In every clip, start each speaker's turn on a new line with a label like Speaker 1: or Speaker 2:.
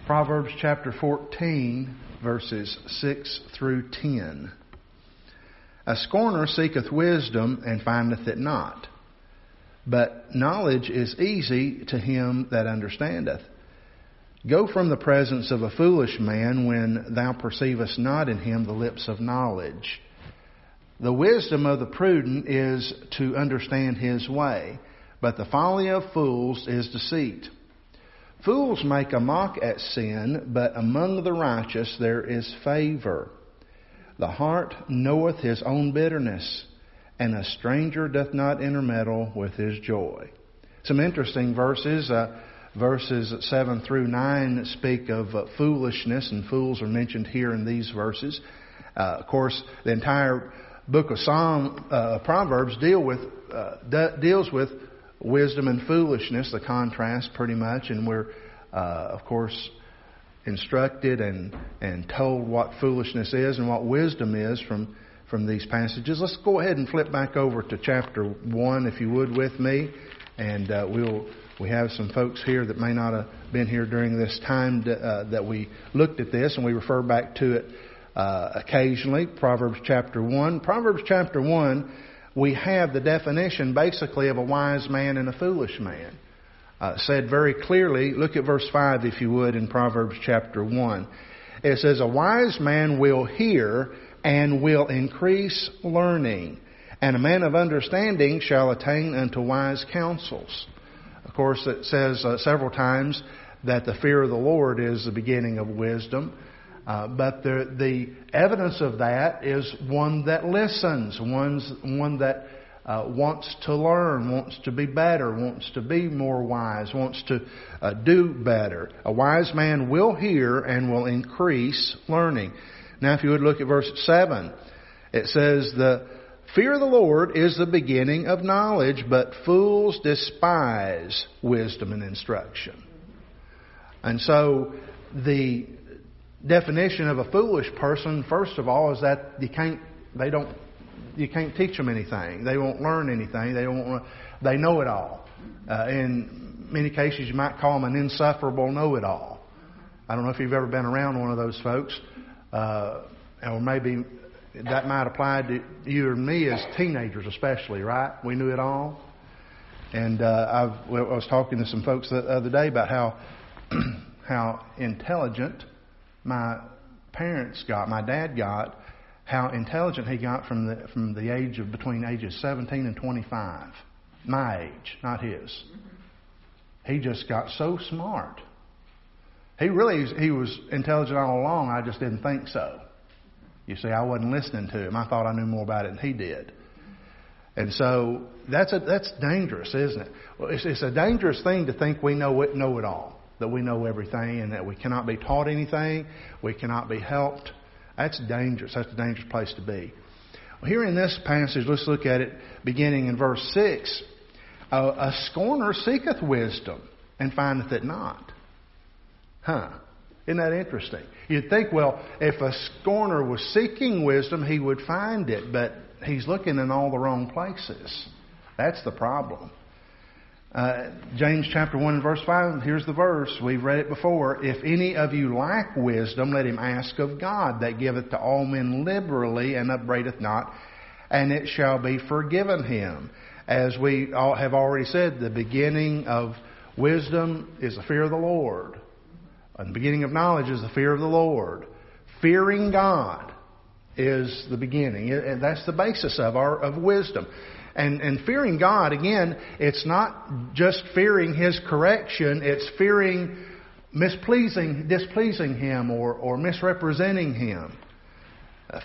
Speaker 1: Proverbs chapter 14, verses 6 through 10. A scorner seeketh wisdom and findeth it not, but knowledge is easy to him that understandeth. Go from the presence of a foolish man when thou perceivest not in him the lips of knowledge. The wisdom of the prudent is to understand his way, but the folly of fools is deceit. Fools make a mock at sin, but among the righteous there is favor. The heart knoweth his own bitterness, and a stranger doth not intermeddle with his joy. Some interesting verses. Verses 7 through 9 speak of foolishness, and fools are mentioned here in these verses. Of course, the entire book of Proverbs deals with wisdom and foolishness, the contrast pretty much, and we're, of course, instructed and told what foolishness is and what wisdom is from these passages. Let's go ahead and flip back over to chapter 1, if you would, with me, and we have some folks here that may not have been here during this time that we looked at this, and we refer back to it occasionally. Proverbs chapter 1. Proverbs chapter 1, we have the definition basically of a wise man and a foolish man. Said very clearly, look at verse 5 if you would in Proverbs chapter 1. It says, a wise man will hear and will increase learning, and a man of understanding shall attain unto wise counsels. Of course, it says several times that the fear of the Lord is the beginning of wisdom. But the evidence of that is one that listens, one that wants to learn, wants to be better, wants to be more wise, wants to do better. A wise man will hear and will increase learning. Now, if you would look at verse 7, it says, the fear of the Lord is the beginning of knowledge, but fools despise wisdom and instruction. And so the definition of a foolish person, first of all, is that you can't teach them anything. They won't learn anything. They know it all. In many cases, you might call them an insufferable know-it-all. I don't know if you've ever been around one of those folks, or maybe that might apply to you and me as teenagers, especially. Right? We knew it all. And I was talking to some folks the other day about how intelligent my dad got, how intelligent he got from the age of between ages 17 and 25. My age, not his. He just got so smart. He was intelligent all along. I just didn't think so. You see, I wasn't listening to him. I thought I knew more about it than he did. And so that's dangerous, isn't it? Well, it's a dangerous thing to think we know it all. That we know everything and that we cannot be taught anything, we cannot be helped. That's dangerous. That's a dangerous place to be. Well, here in this passage, let's look at it beginning in verse 6. A scorner seeketh wisdom and findeth it not. Isn't that interesting? You'd think, well, if a scorner was seeking wisdom, he would find it, but he's looking in all the wrong places. That's the problem. James chapter 1 and verse 5, here's the verse. We've read it before. If any of you lack wisdom, let him ask of God, that giveth to all men liberally and upbraideth not, and it shall be forgiven him. As we all have already said, the beginning of wisdom is the fear of the Lord. And the beginning of knowledge is the fear of the Lord. Fearing God is the beginning. And that's the basis of wisdom. And fearing God, again, it's not just fearing His correction, it's fearing displeasing Him or misrepresenting Him. The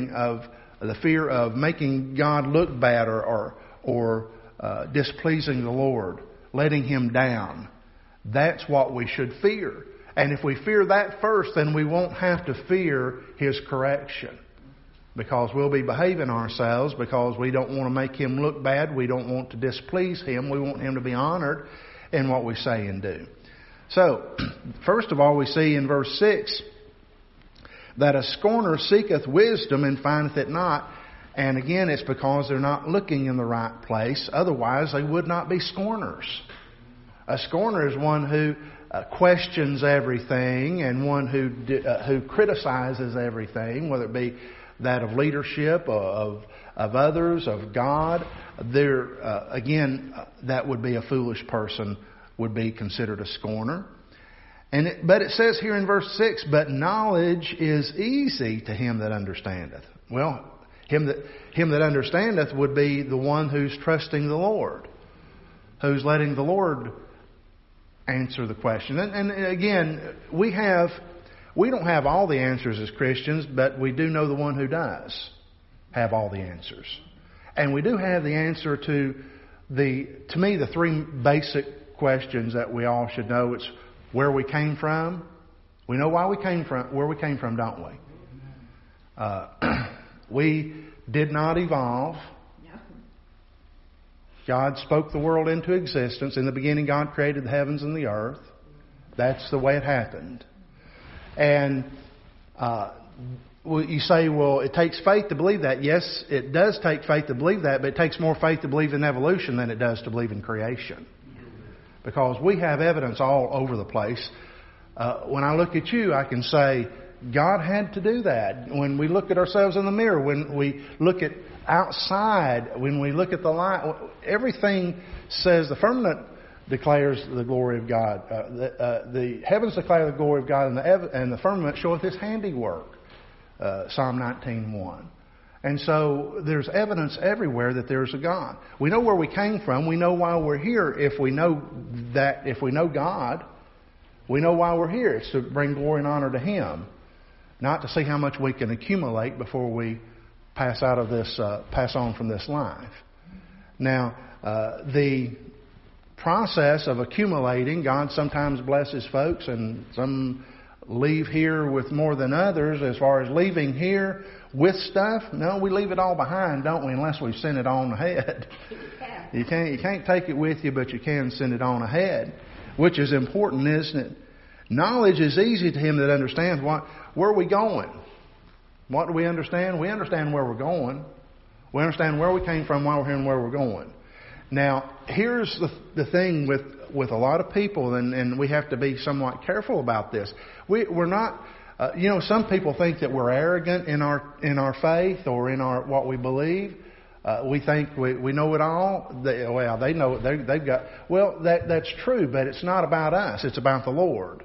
Speaker 1: fear of making God look bad or displeasing the Lord, letting Him down. That's what we should fear. And if we fear that first, then we won't have to fear His correction. Because we'll be behaving ourselves, because we don't want to make Him look bad. We don't want to displease Him. We want Him to be honored in what we say and do. So, first of all, we see in verse 6 that a scorner seeketh wisdom and findeth it not. And again, it's because they're not looking in the right place. Otherwise, they would not be scorners. A scorner is one who questions everything and one who criticizes everything, whether it be that of leadership, of others, of God. Again, that would be a foolish person, would be considered a scorner. But it says here in verse 6, but knowledge is easy to him that understandeth. Well, him that understandeth would be the one who's trusting the Lord, who's letting the Lord answer the question. And again, we don't have all the answers as Christians, but we do know the one who does have all the answers. And we do have the answer to me, the three basic questions that we all should know. It's where we came from. We know where we came from, don't we? We did not evolve. God spoke the world into existence. In the beginning, God created the heavens and the earth. That's the way it happened. And you say, well, it takes faith to believe that. Yes, it does take faith to believe that, but it takes more faith to believe in evolution than it does to believe in creation. Because we have evidence all over the place. When I look at you, I can say, God had to do that. When we look at ourselves in the mirror, when we look at outside, when we look at the light, everything says the firmament declares the glory of God. The heavens declare the glory of God, and the firmament showeth His handiwork. Psalm 19:1. And so there's evidence everywhere that there's a God. We know where we came from. We know why we're here. If we know God, we know why we're here. It's to bring glory and honor to Him, not to see how much we can accumulate before we pass on from this life. Now, the process of accumulating, God sometimes blesses folks, and some leave here with more than others. As far as leaving here with stuff, no, we leave it all behind, don't we? Unless we send it on ahead. You can't take it with you, but you can send it on ahead, which is important, isn't it? Knowledge is easy to him that understands. Where are we going? What do we understand? We understand where we're going. We understand where we came from, why we're here, and where we're going. Now, here's the thing with a lot of people, and we have to be somewhat careful about this. We're not, some people think that we're arrogant in our faith or in what we believe. We think we know it all. They know it. They've got. Well, that's true, but it's not about us. It's about the Lord.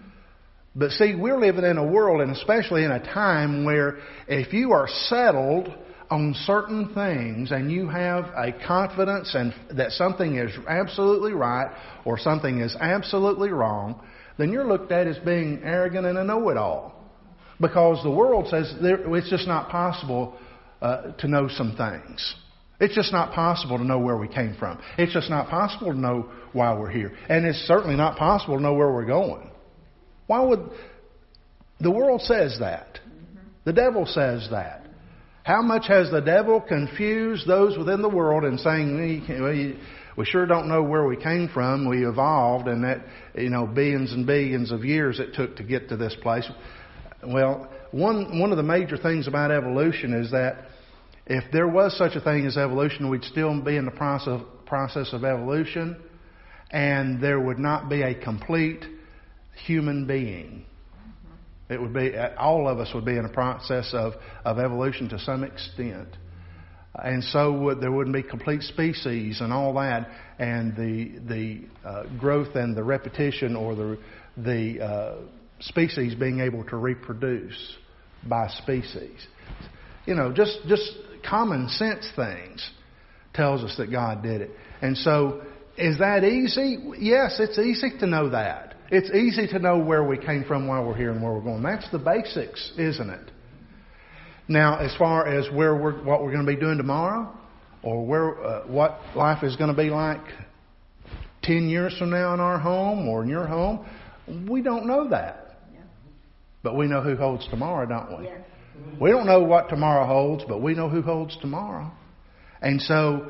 Speaker 1: But see, we're living in a world, and especially in a time where if you are settled on certain things and you have a confidence and that something is absolutely right or something is absolutely wrong, then you're looked at as being arrogant and a know-it-all. Because the world says it's just not possible to know some things. It's just not possible to know where we came from. It's just not possible to know why we're here. And it's certainly not possible to know where we're going. Why would... The world says that. The devil says that. How much has the devil confused those within the world in saying, we sure don't know where we came from, we evolved, and that, billions and billions of years it took to get to this place. Well, one of the major things about evolution is that if there was such a thing as evolution, we'd still be in the process of evolution, and there would not be a complete human being. It would be, all of us would be in a process of evolution to some extent. And so there wouldn't be complete species and all that, and the growth and the repetition or the species being able to reproduce by species. Just common sense things tells us that God did it. And so, is that easy? Yes, it's easy to know that. It's easy to know where we came from, why we're here, and where we're going. That's the basics, isn't it? Now, as far as what we're going to be doing tomorrow, or what life is going to be like 10 years from now in our home or in your home, we don't know that. Yeah. But we know who holds tomorrow, don't we? Yeah. We don't know what tomorrow holds, but we know who holds tomorrow. And so,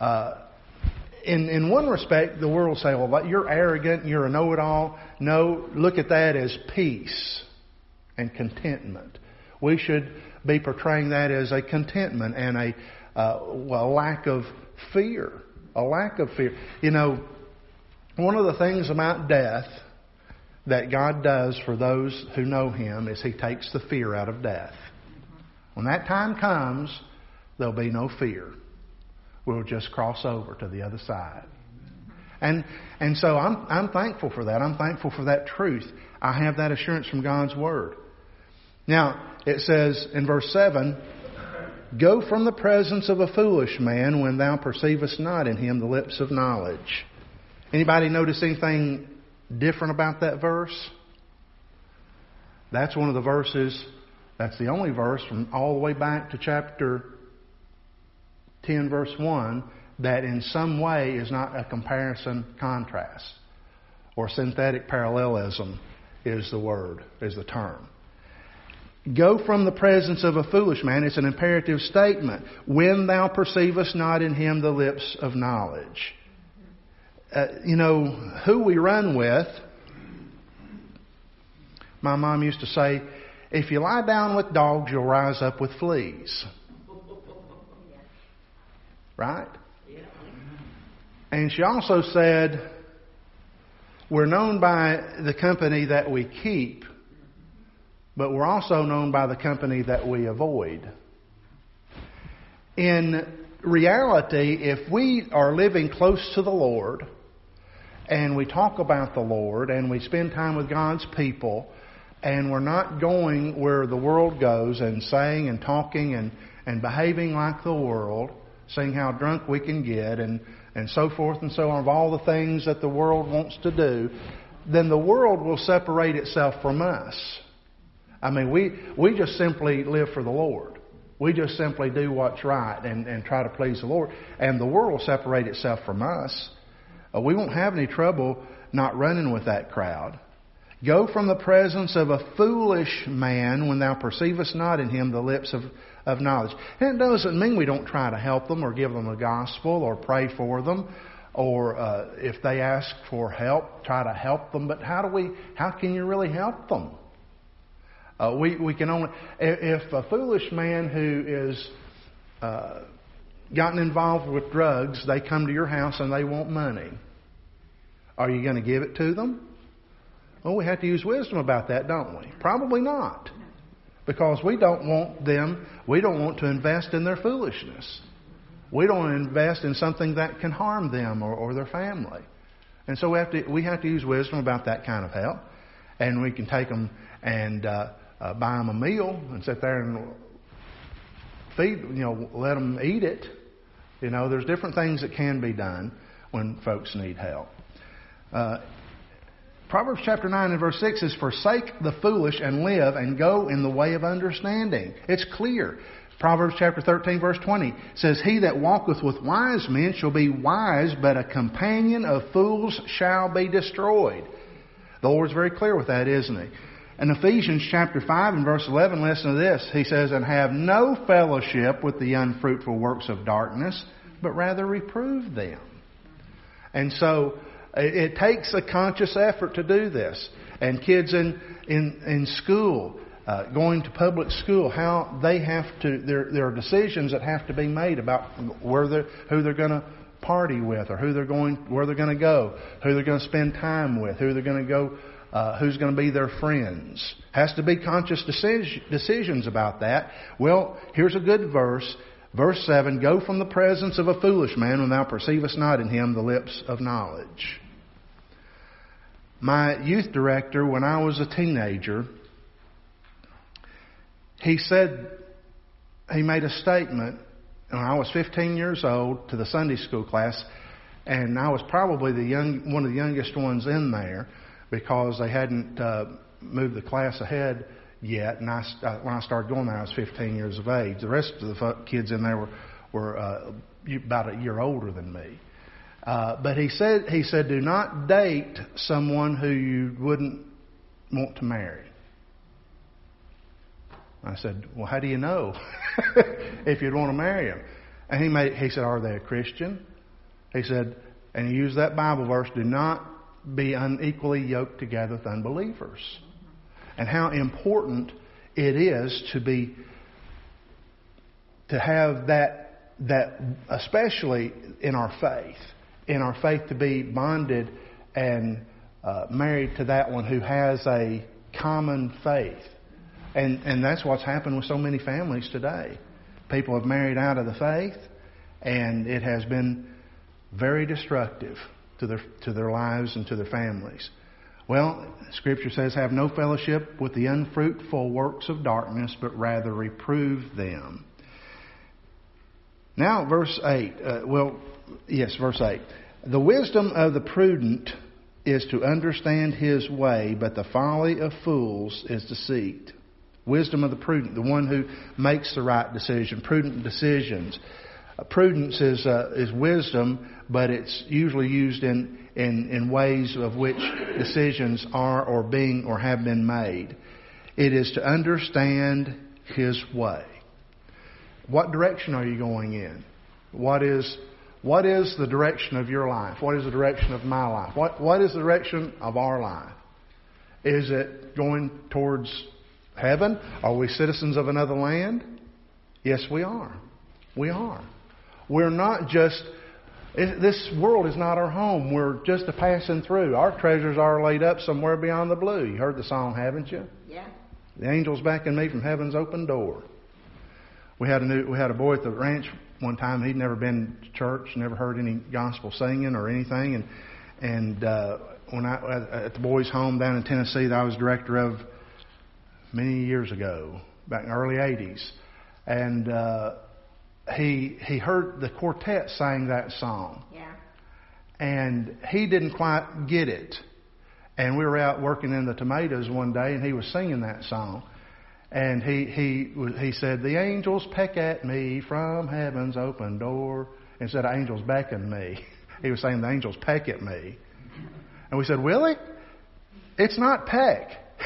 Speaker 1: in one respect, the world will say, well, you're arrogant, you're a know-it-all. No, look at that as peace and contentment. We should be portraying that as a contentment and a lack of fear. A lack of fear. One of the things about death, that God does for those who know Him is He takes the fear out of death. When that time comes, there'll be no fear. We'll just cross over to the other side. And so I'm thankful for that. I'm thankful for that truth. I have that assurance from God's Word. Now, it says in verse 7, "Go from the presence of a foolish man when thou perceivest not in him the lips of knowledge." Anybody notice anything different about that verse? That's one of the verses, that's the only verse from all the way back to chapter 10, verse 1, that in some way is not a comparison contrast. Or synthetic parallelism is the term. Go from the presence of a foolish man. It's an imperative statement. When thou perceivest not in him the lips of knowledge. Who we run with, my mom used to say, if you lie down with dogs, you'll rise up with fleas. Right? And she also said, we're known by the company that we keep, but we're also known by the company that we avoid. In reality, if we are living close to the Lord, and we talk about the Lord, and we spend time with God's people, and we're not going where the world goes and saying and talking and behaving like the world, seeing how drunk we can get and so forth and so on, of all the things that the world wants to do, then the world will separate itself from us. I mean, we just simply live for the Lord. We just simply do what's right and try to please the Lord. And the world will separate itself from us. We won't have any trouble not running with that crowd. Go from the presence of a foolish man when thou perceivest not in him the lips of knowledge. And it doesn't mean we don't try to help them or give them the gospel or pray for them. Or if they ask for help, try to help them. But how can you really help them? We can only, if a foolish man who is gotten involved with drugs, they come to your house and they want money, are you going to give it to them? Well, we have to use wisdom about that, don't we? Probably not. Because we don't want to invest in their foolishness. We don't want to invest in something that can harm them or their family. And so we have to use wisdom about that kind of help. And we can take them and buy them a meal and sit there and let them eat it. There's different things that can be done when folks need help. Proverbs chapter 9 and verse 6 is, forsake the foolish and live and go in the way of understanding. It's clear. Proverbs chapter 13 verse 20 says, he that walketh with wise men shall be wise, but a companion of fools shall be destroyed. The Lord's very clear with that, isn't He? In Ephesians chapter 5 and verse 11, listen to this. He says, and have no fellowship with the unfruitful works of darkness, but rather reprove them. And so it takes a conscious effort to do this. And kids in school, going to public school, how they have to, there are decisions that have to be made about who they're going to party with, or where they're going to go, who they're going to spend time with, who they're going to go, who's going to be their friends. Has to be conscious decisions about that. Well, here's a good verse. Verse 7, go from the presence of a foolish man when thou perceivest not in him the lips of knowledge. My youth director, when I was a teenager, he made a statement when I was 15 years old to the Sunday school class, and I was probably one of the youngest ones in there because they hadn't moved the class ahead yet. And when I started going there, I was 15 years of age. The rest of the kids in there were about a year older than me. But he said, do not date someone who you wouldn't want to marry. I said, well, how do you know if you'd want to marry them? And he said, are they a Christian? He said, and he used that Bible verse, do not be unequally yoked together with unbelievers. And how important it is to have that especially in our faith to be bonded and married to that one who has a common faith. And that's what's happened with so many families today. People have married out of the faith, and it has been very destructive to their lives and to their families. Well, Scripture says, have no fellowship with the unfruitful works of darkness, but rather reprove them. Now, verse 8. Verse 8. The wisdom of the prudent is to understand his way, but the folly of fools is deceit. Wisdom of the prudent, the one who makes the right decision, prudent decisions. Prudence is wisdom, but it's usually used in ways of which decisions are or being or have been made. It is to understand his way. What direction are you going in? What is the direction of your life? What is the direction of my life? What is the direction of our life? Is it going towards heaven? Are we citizens of another land? Yes, we are. We are. We're not just... This world is not our home. We're just a passing through. Our treasures are laid up somewhere beyond the blue. You heard the song, haven't you?
Speaker 2: Yeah.
Speaker 1: The angels beckon me from heaven's open door. We had a boy at the ranch one time. He'd never been to church, never heard any gospel singing or anything. And when at the boys' home down in Tennessee that I was director of many years ago, back in the early 80s, and he heard the quartet sing that song.
Speaker 2: Yeah. And
Speaker 1: he didn't quite get it. And we were out working in the tomatoes one day, and he was singing that song. And he said, the angels peck at me from heaven's open door. Instead of angels beckon me, he was saying the angels peck at me. And we said, Willie, it's not peck.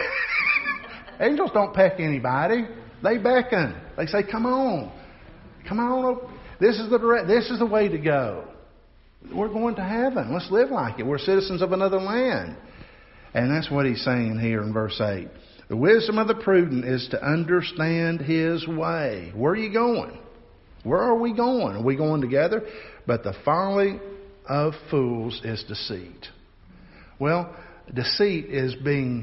Speaker 1: Angels don't peck anybody. They beckon. They say, come on. Come on. This is the way to go. We're going to heaven. Let's live like it. We're citizens of another land. And that's what he's saying here in verse 8. The wisdom of the prudent is to understand his way. Where are you going? Where are we going? Are we going together? But the folly of fools is deceit. Well, deceit is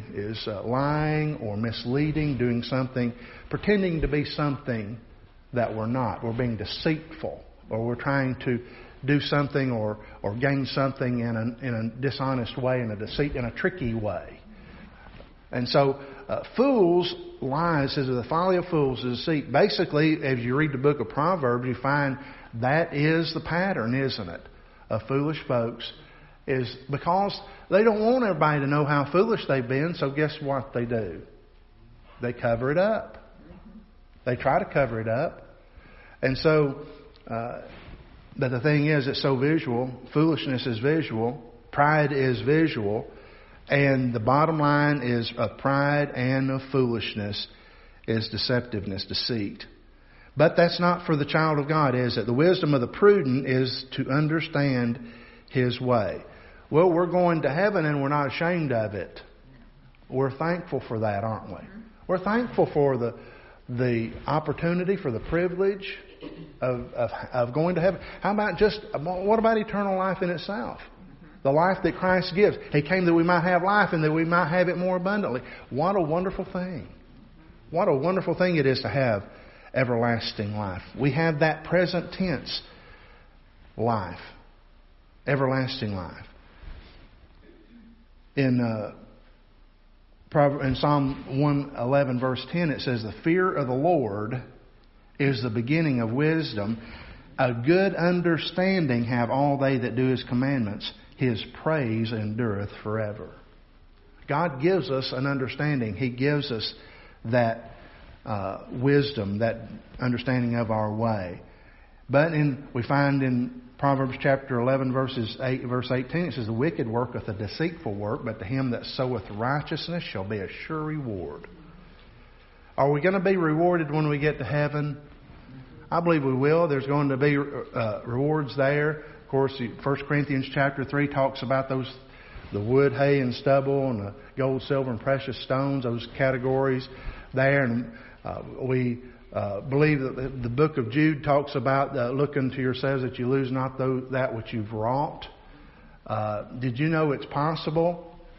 Speaker 1: lying or misleading, doing something, pretending to be something that we're not. We're being deceitful, or we're trying to do something or gain something in a dishonest way, in a tricky way. And so, fools' lies, says the folly of fools is deceit. Basically, as you read the book of Proverbs, you find that is the pattern, isn't it, of foolish folks, is because they don't want everybody to know how foolish they've been, so guess what they do? They cover it up. They try to cover it up. And so, but the thing is, it's so visual. Foolishness is visual. Pride is visual. And the bottom line is of pride and of foolishness is deceptiveness, deceit. But that's not for the child of God, is it? The wisdom of the prudent is to understand his way. Well, we're going to heaven and we're not ashamed of it. We're thankful for that, aren't we? We're thankful for the opportunity, for the privilege of going to heaven. What about eternal life in itself? The life that Christ gives. He came that we might have life and that we might have it more abundantly. What a wonderful thing. What a wonderful thing it is to have everlasting life. We have that present tense life. Everlasting life. In Psalm 111 verse 10 it says, the fear of the Lord is the beginning of wisdom. A good understanding have all they that do His commandments. His praise endureth forever. God gives us an understanding. He gives us that wisdom, that understanding of our way. But we find in Proverbs chapter 11 verse 18, it says, the wicked worketh a deceitful work, but to him that soweth righteousness shall be a sure reward. Are we going to be rewarded when we get to heaven? I believe we will. There's going to be rewards there. Of course, 1 Corinthians chapter 3 talks about the wood, hay, and stubble, and the gold, silver, and precious stones, those categories there. And we believe that the book of Jude talks about look unto yourselves that you lose not that which you've wrought. Did you know it's possible?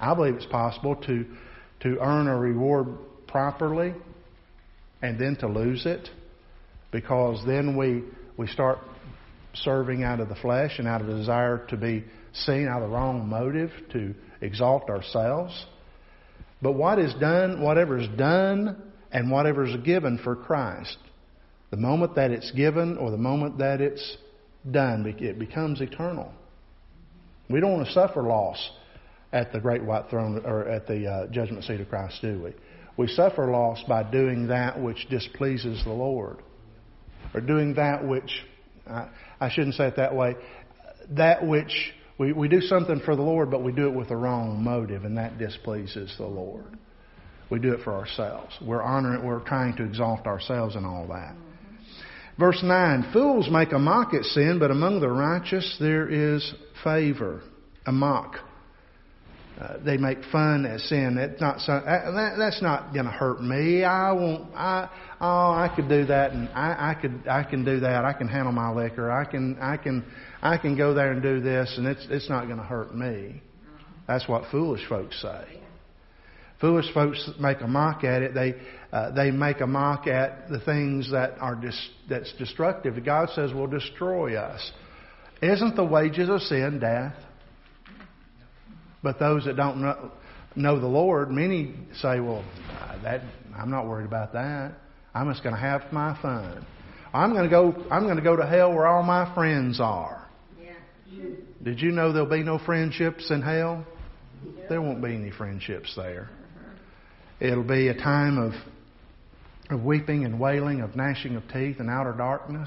Speaker 1: I believe it's possible to earn a reward properly and then to lose it, because then we start serving out of the flesh and out of the desire to be seen, out of the wrong motive to exalt ourselves. But whatever is done and whatever is given for Christ, the moment that it's given or the moment that it's done, it becomes eternal. We don't want to suffer loss at the great white throne or at the judgment seat of Christ, do we? We suffer loss by doing that which displeases the Lord, or doing that which, I shouldn't say it that way, that which we do something for the Lord, but we do it with the wrong motive, and that displeases the Lord. We do it for ourselves. We're trying to exalt ourselves in all that. Verse 9, fools make a mock at sin, but among the righteous there is favor. A mock. They make fun at sin. That's not going to hurt me. I could do that, and I can do that. I can handle my liquor. I can go there and do this, and it's not going to hurt me. That's what foolish folks say. Foolish folks make a mock at it. They make a mock at the things that's destructive. God says will destroy us. Isn't the wages of sin death? But those that don't know the Lord, many say, well, I'm not worried about that. I'm just going to have my fun. I'm going to go to hell where all my friends are. Yeah. Did you know there'll be no friendships in hell? There won't be any friendships there. It'll be a time of weeping and wailing, of gnashing of teeth and outer darkness.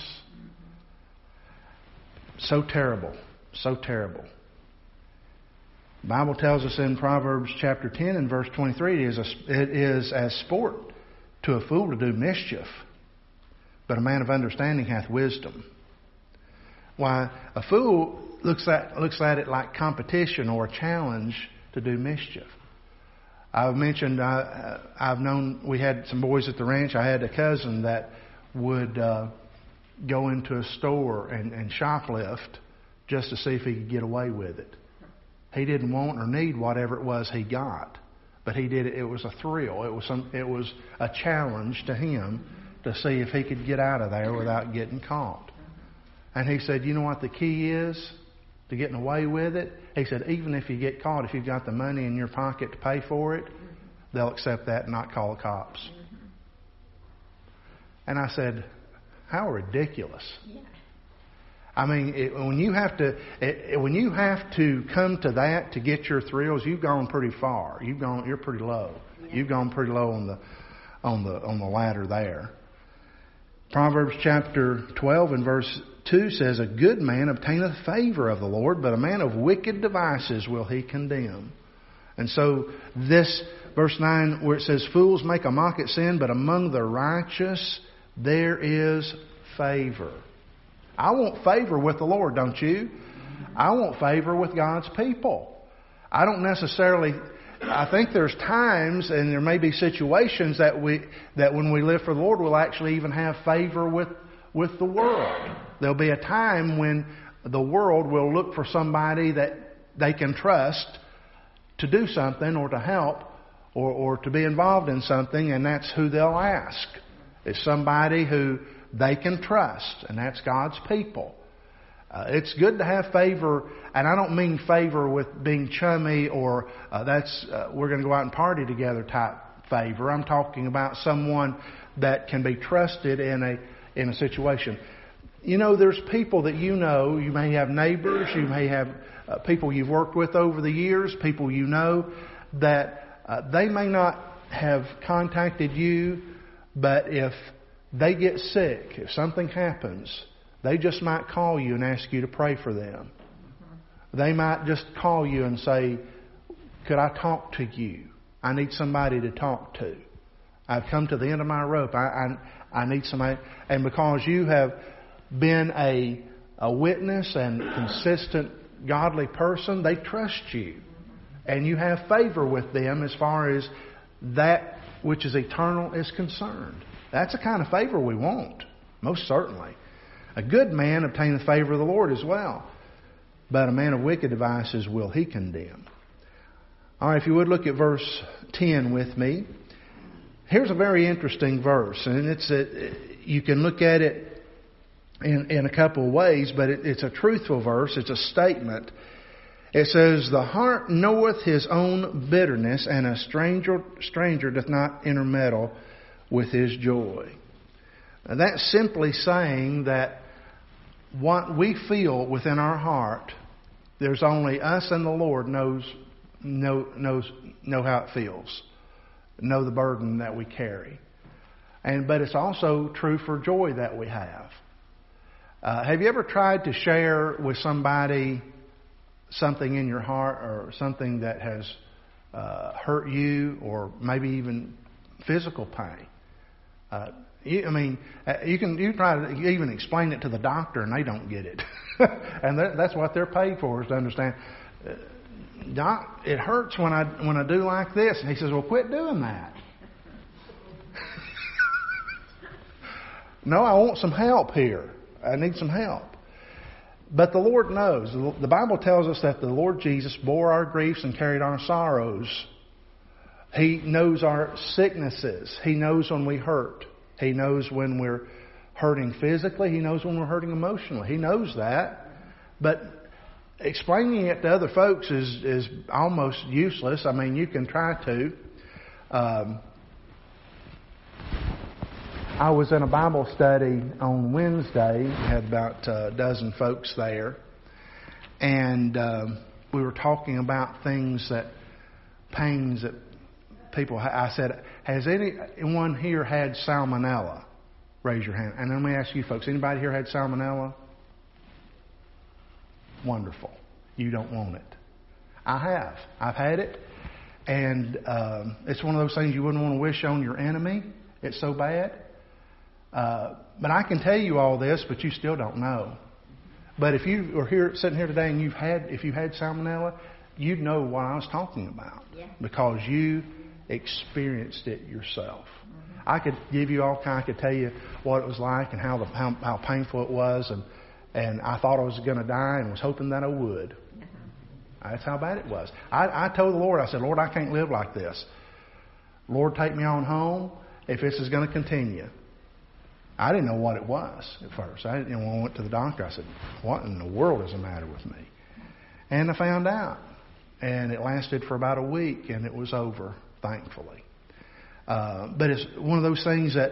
Speaker 1: So terrible. So terrible. The Bible tells us in Proverbs chapter 10 and verse 23, it is as sport to a fool to do mischief, but a man of understanding hath wisdom. Why, a fool looks at it like competition or a challenge to do mischief. I've mentioned, I've known, we had some boys at the ranch. I had a cousin that would go into a store and shoplift just to see if he could get away with it. He didn't want or need whatever it was he got, but he did it. It was a thrill. It was a challenge to him to see if he could get out of there without getting caught. And he said, you know what the key is to getting away with it? He said, even if you get caught, if you've got the money in your pocket to pay for it, they'll accept that and not call the cops. And I said, how ridiculous. Yeah. I mean, when you have to come to that to get your thrills, you've gone pretty far. You're pretty low. Yeah. You've gone pretty low on the ladder there. Proverbs chapter 12 and verse 2 says, a good man obtaineth favor of the Lord, but a man of wicked devices will he condemn. And so this verse 9 where it says, fools make a mock at sin, but among the righteous there is favor. I want favor with the Lord, don't you? I want favor with God's people. I don't necessarily... I think there's times and there may be situations that when we live for the Lord, we'll actually even have favor with the world. There'll be a time when the world will look for somebody that they can trust to do something or to help or to be involved in something, and that's who they'll ask. It's somebody who they can trust, and that's God's people. It's good to have favor, and I don't mean favor with being chummy or we're going to go out and party together type favor. I'm talking about someone that can be trusted in a situation. You know, there's people that you know. You may have neighbors. You may have people you've worked with over the years. People you know that they may not have contacted you, but if they get sick, if something happens, they just might call you and ask you to pray for them. They might just call you and say, could I talk to you? I need somebody to talk to. I've come to the end of my rope. I need somebody. And because you have been a witness and consistent godly person, they trust you. And you have favor with them as far as that which is eternal is concerned. That's the kind of favor we want, most certainly. A good man obtaineth favor of the Lord as well, but a man of wicked devices will he condemn. All right, if you would look at verse 10 with me. Here's a very interesting verse, and you can look at it in a couple of ways, but it's a truthful verse. It's a statement. It says, "The heart knoweth his own bitterness, and a stranger doth not intermeddle with his joy." Now, that's simply saying that what we feel within our heart, there's only us and the Lord know how it feels, know the burden that we carry. But it's also true for joy that we have. Have you ever tried to share with somebody something in your heart, or something that has hurt you, or maybe even physical pain? You can try to even explain it to the doctor, and they don't get it. And that's what they're paid for, is to understand. Doc, it hurts when I do like this. And he says, "Well, quit doing that." No, I want some help here. I need some help. But the Lord knows. The Bible tells us that the Lord Jesus bore our griefs and carried our sorrows. He knows our sicknesses. He knows when we hurt. He knows when we're hurting physically. He knows when we're hurting emotionally. He knows that. But explaining it to other folks is almost useless. I mean, you can try to. I was in a Bible study on Wednesday. We had about a dozen folks there. And we were talking about pains that people have. I said, "Has anyone here had salmonella?" Raise your hand. And let me ask you folks, anybody here had salmonella? Wonderful. You don't want it. I have. I've had it. And it's one of those things you wouldn't want to wish on your enemy. It's so bad. But I can tell you all this, but you still don't know. But if you are sitting here today and if you had salmonella, you'd know what I was talking about. Yeah. Because you experienced it yourself. Mm-hmm. I could give you I could tell you what it was like and how painful it was, and I thought I was going to die and was hoping that I would. Mm-hmm. That's how bad it was. I told the Lord, I said, "Lord, I can't live like this. Lord, take me on home if this is going to continue." I didn't know what it was at first. When I went to the doctor, I said, "What in the world is the matter with me?" And I found out. And it lasted for about a week, and it was over, thankfully. But it's one of those things that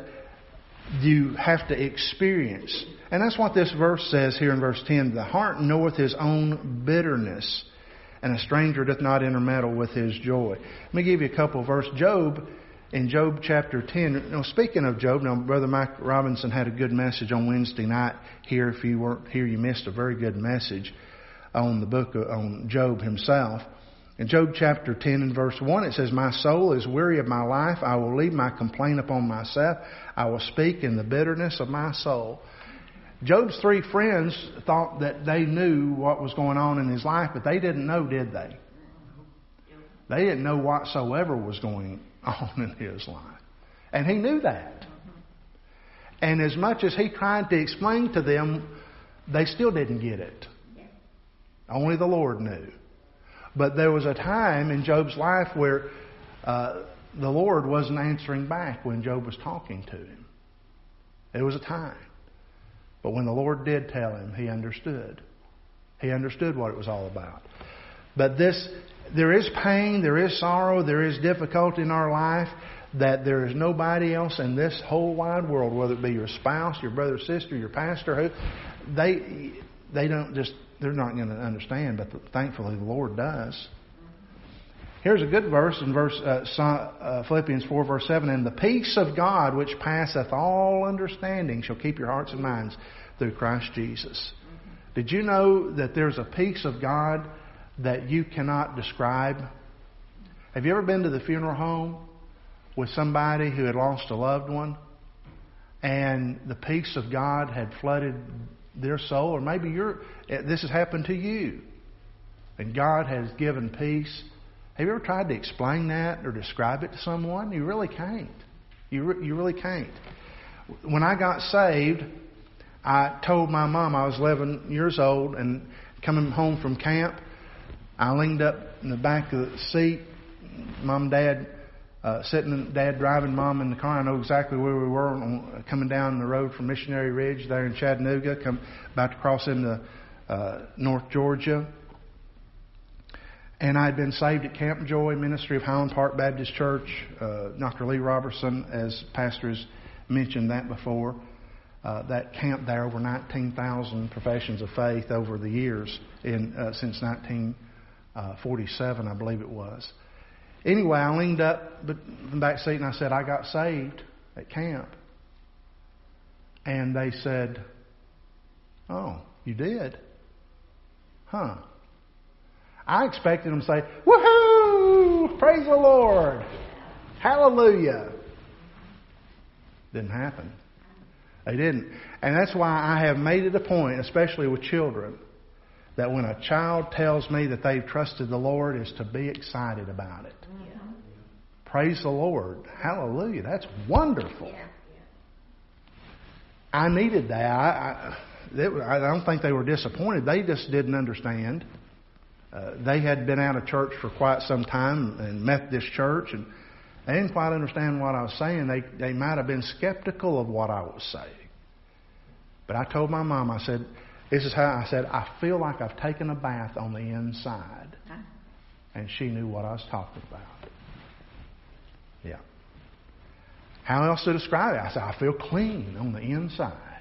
Speaker 1: you have to experience. And that's what this verse says here in verse 10. "The heart knoweth his own bitterness, and a stranger doth not intermeddle with his joy." Let me give you a couple of verses. In Job chapter 10, speaking of Job, Brother Mike Robinson had a good message on Wednesday night here. If you weren't here, you missed a very good message on the book on Job himself. In Job chapter 10 and verse 1, it says, "My soul is weary of my life. I will leave my complaint upon myself. I will speak in the bitterness of my soul." Job's three friends thought that they knew what was going on in his life, but they didn't know, did they? They didn't know whatsoever was going on in his life. And he knew that. And as much as he tried to explain to them, they still didn't get it. Only the Lord knew. But there was a time in Job's life where the Lord wasn't answering back when Job was talking to him. There was a time. But when the Lord did tell him, he understood. He understood what it was all about. But there is pain, there is sorrow, there is difficulty in our life that there is nobody else in this whole wide world, whether it be your spouse, your brother, sister, your pastor, they're not going to understand, but thankfully the Lord does. Here's a good verse in Philippians 4 verse 7. "And the peace of God which passeth all understanding shall keep your hearts and minds through Christ Jesus." Did you know that there's a peace of God that you cannot describe? Have you ever been to the funeral home with somebody who had lost a loved one, and the peace of God had flooded their soul? Or maybe this has happened to you, and God has given peace. Have you ever tried to explain that or describe it to someone? You really can't. You really can't. When I got saved, I told my mom, I was 11 years old, and coming home from camp, I leaned up in the back of the seat Mom and Dad, Dad driving Mom in the car. I know exactly where we were coming down the road from Missionary Ridge there in Chattanooga, about to cross into North Georgia. And I had been saved at Camp Joy, ministry of Highland Park Baptist Church. Dr. Lee Robertson, as pastor, has mentioned that before. That camp there, over 19,000 professions of faith over the years, since 1947, I believe it was. Anyway, I leaned up in the back seat and I said, I got saved at camp. And they said, oh, you did? Huh. I expected them to say, woohoo! Praise the Lord! Hallelujah! Didn't happen. They didn't. And that's why I have made it a point, especially with children, that when a child tells me that they've trusted the Lord, is to be excited about it. Yeah. Praise the Lord. Hallelujah. That's wonderful. Yeah. I needed that. I don't think they were disappointed. They just didn't understand. They had been out of church for quite some time and Methodist church, and they didn't quite understand what I was saying. They might have been skeptical of what I was saying. But I told my mom, I said, this is how I said, I feel like I've taken a bath on the inside. And she knew what I was talking about. Yeah. How else to describe it? I said, I feel clean on the inside.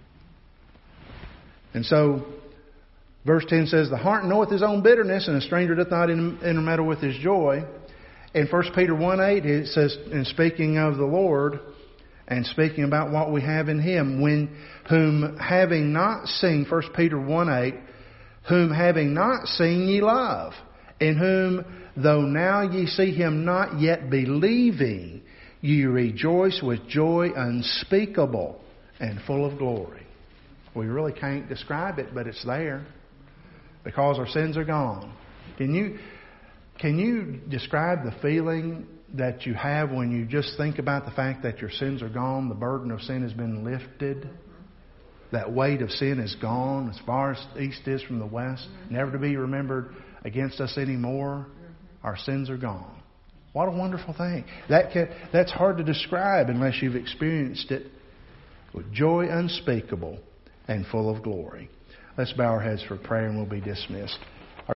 Speaker 1: And so, verse 10 says, the heart knoweth his own bitterness, and a stranger doth not intermeddle with his joy. In 1 Peter 1:8, it says, in speaking of the Lord, and speaking about what we have in Him, whom having not seen, 1 Peter 1:8, whom having not seen ye love, in whom, though now ye see Him not yet believing, ye rejoice with joy unspeakable and full of glory. We really can't describe it, but it's there. Because our sins are gone. Can you describe the feeling that you have when you just think about the fact that your sins are gone, the burden of sin has been lifted, that weight of sin is gone as far as the east is from the west, never to be remembered against us anymore? Our sins are gone. What a wonderful thing. That's hard to describe unless you've experienced it, with joy unspeakable and full of glory. Let's bow our heads for prayer and we'll be dismissed.